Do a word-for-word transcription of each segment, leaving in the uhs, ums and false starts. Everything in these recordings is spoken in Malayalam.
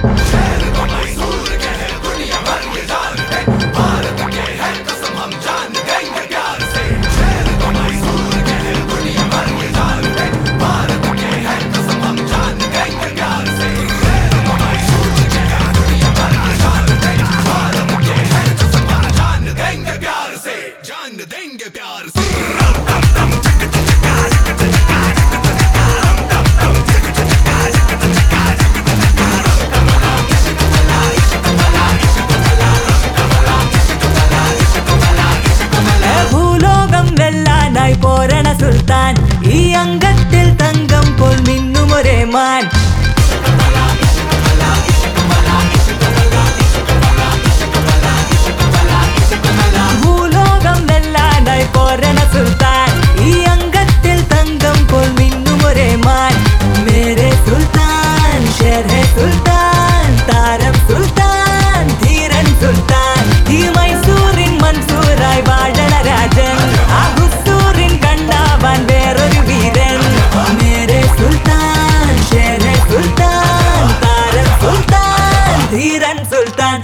സുൽത്താൻ ഈ അംഗത്തിൽ തങ്കം പോൽ മിന്നുമൊരേ മാൻ ഭൂലോകം വെല്ലാനായി പോരണ സുൽത്താൻ ഈ അംഗത്തിൽ തങ്കം പോൽ മിന്നുമൊരേ മാൻ മേരെ സുൽത്താൻ ഷേർ ഹേ സുൽത്താൻ താരം സുൽത്താൻ ധീരൻ സുൽത്താൻ ഈ മൈസൂരിൻ മൻസൂറായി വാഴണ രാജൻ വേറൊരു വീരൻ മേരെ സുൽത്താൻ ഷേർ ഹേ സുൽത്താൻ താരം സുൽത്താൻ ധീരൻ സുൽത്താൻ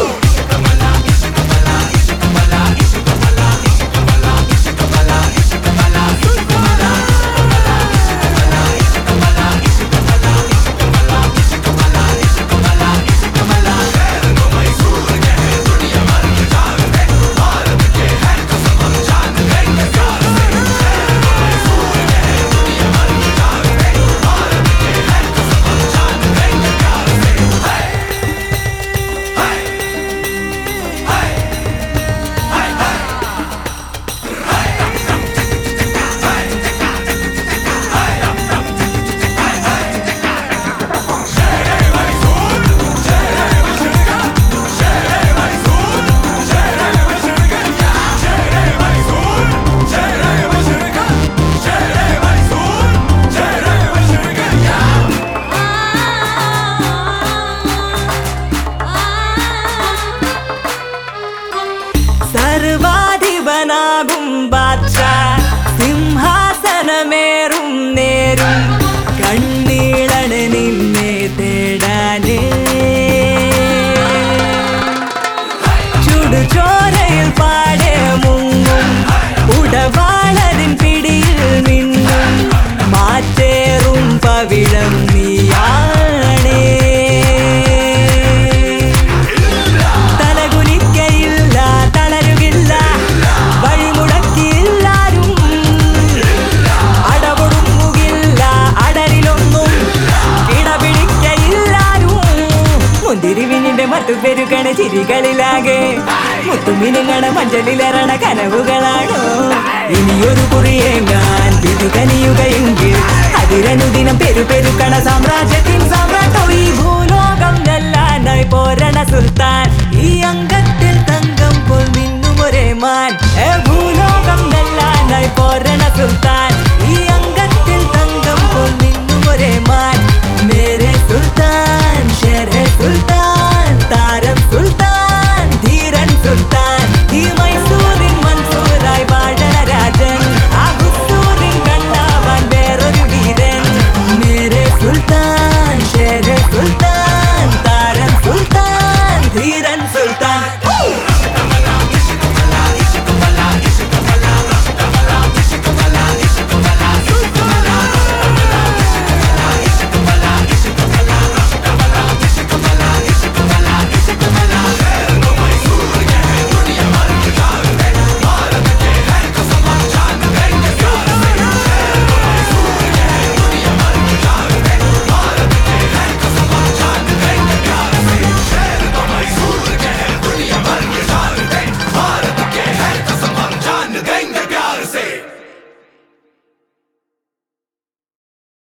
സർവാധിപനാകും ബാദ്ഷാ സിംഹാസനമേറും നേരും കണ്ണീളണ് നിന്നെ തേടാനേ ചുടുചോരയിൽ പാടെ മുങ്ങും ഉടവാളരിൻ പിടിയിൽ നിന്നും മാറ്റേറും പവിഴം നീയാണേ തിരുവിനിന്റെ മട്ടുപെരുകണ ചിരികളിലാകെ മുത്തുമിനുങ്ങണ മഞ്ചലിലറണ കനവുകളാണോ ഇനിയൊരു കുറിയേങ്ങാൻ വിധികനിയുകയെങ്കിൽ അതിരനുദിനം പെരുപെരുക്കണ സാമ്രാജ്യത്തിൻ സാമ്രാട്ടോ ഈ ഭൂലോകം വെല്ലാനായി പോരണ സുൽത്താൻ ഈ അംഗ